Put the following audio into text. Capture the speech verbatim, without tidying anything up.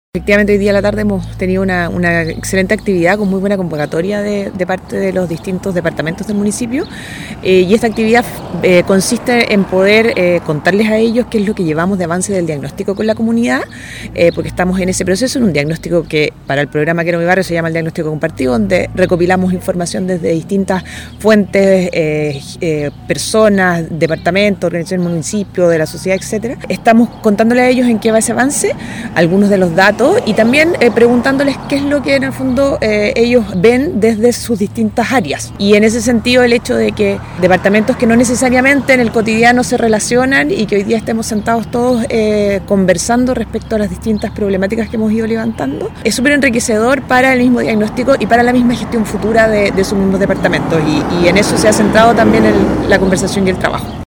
Efectivamente, hoy día a la tarde hemos tenido una, una excelente actividad con muy buena convocatoria de, de parte de los distintos departamentos del municipio eh, y esta actividad eh, consiste en poder eh, contarles a ellos qué es lo que llevamos de avance del diagnóstico con la comunidad, eh, porque estamos en ese proceso, en un diagnóstico que para el programa Quiero mi barrio se llama el diagnóstico compartido, donde recopilamos información desde distintas fuentes, eh, eh, personas, departamentos, organizaciones del municipio, de la sociedad, etcétera. Estamos contándole a ellos en qué va ese avance, algunos de los datos, y también eh, preguntándoles qué es lo que en el fondo eh, ellos ven desde sus distintas áreas. Y en ese sentido el hecho de que departamentos que no necesariamente en el cotidiano se relacionan y que hoy día estemos sentados todos eh, conversando respecto a las distintas problemáticas que hemos ido levantando, es súper enriquecedor para el mismo diagnóstico y para la misma gestión futura de, de sus mismos departamentos. Y, y en eso se ha centrado también el, la conversación y el trabajo.